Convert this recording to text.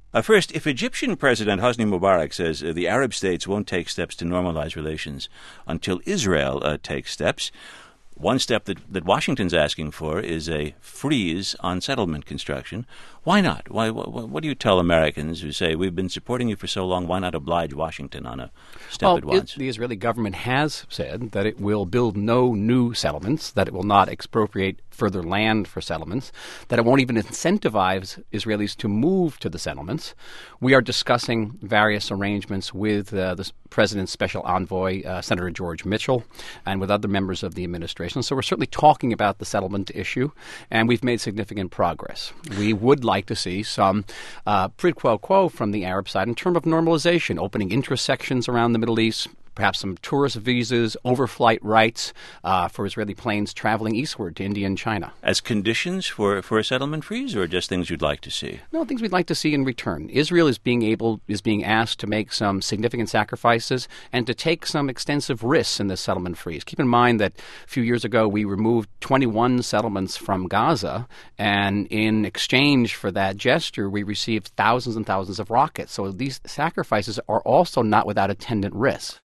First, if Egyptian President Hosni Mubarak says the Arab states won't take steps to normalize relations until Israel takes steps, one step that Washington's asking for is a freeze on settlement construction. Why not? What do you tell Americans who say, we've been supporting you for so long, why not oblige Washington on a step at once? The Israeli government has said that it will build no new settlements, that it will not expropriate further land for settlements, that it won't even incentivize Israelis to move to the settlements. We are discussing various arrangements with the president's special envoy, Senator George Mitchell, and with other members of the administration. So we're certainly talking about the settlement issue, and we've made significant progress. We would like to see some quid pro quo from the Arab side in terms of normalization, opening intersections around the Middle East, perhaps some tourist visas, overflight rights for Israeli planes traveling eastward to India and China. As conditions for a settlement freeze, or just things you'd like to see? No, things we'd like to see in return. Israel is being asked to make some significant sacrifices and to take some extensive risks in this settlement freeze. Keep in mind that a few years ago we removed 21 settlements from Gaza, and in exchange for that gesture we received thousands and thousands of rockets. So these sacrifices are also not without attendant risks.